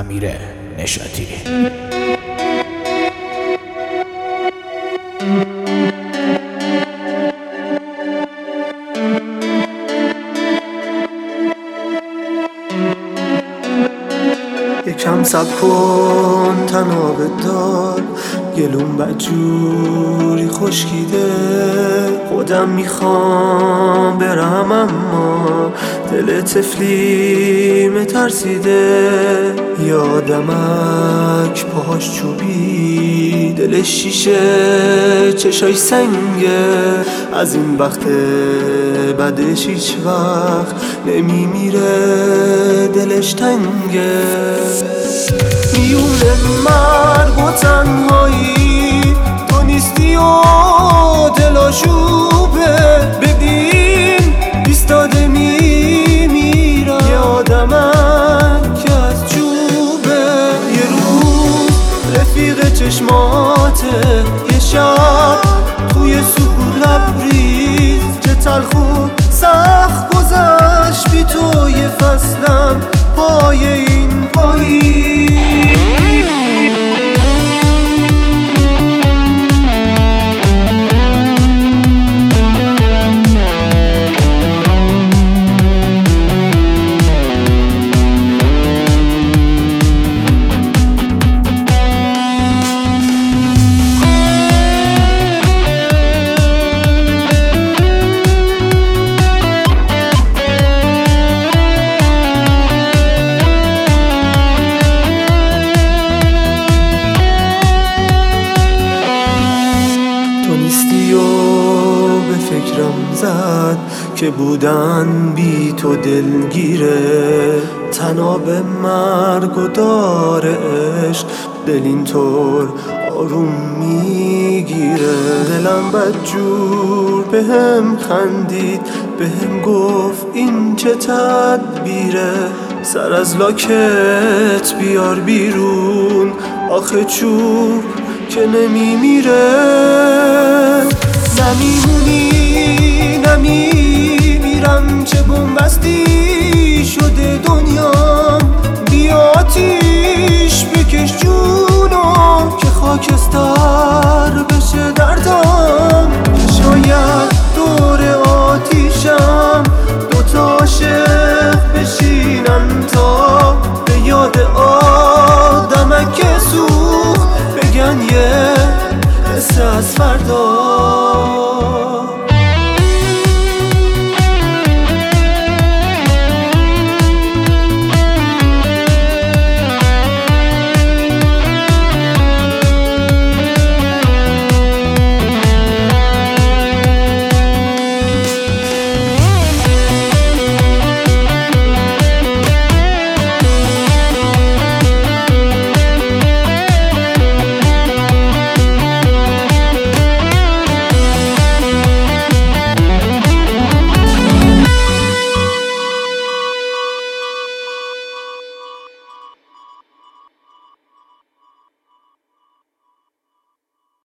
امیر نشاطی. یکم صبر کن تناب دار، گلوم بدجوری خشکیده. خودم میخوام برم اما دل طفلیم ترسیده. یادمک پاهاش چوبی، دلش شیشه، چشاش سنگه. از این وقت بعدش هیچ وقت نمیمیره، دلش تنگه. میونه مرگ و تنهایی تو نیستی و دلاشوبه. ببین ایستاده میمیرم، یه آدمک که از چوبه. یه روز رفیق چشماته، یه شب توی سکوت لبریز. چه تلخ و سخت گذشت بی تو، یه فصلم پای این پایی. به فکرم زد که بودن بی تو دلگیره. تناب مرگ و دار عشق، دل اینطور آروم میگیره. دلم بدجور بهم خندید، بهم گفت این چه تدبیره. سر از لاکت بیار بیرون، آخه چوب که نمیمیره. نمیمونی نمیمیرم، چه بنبستی شده دنیا.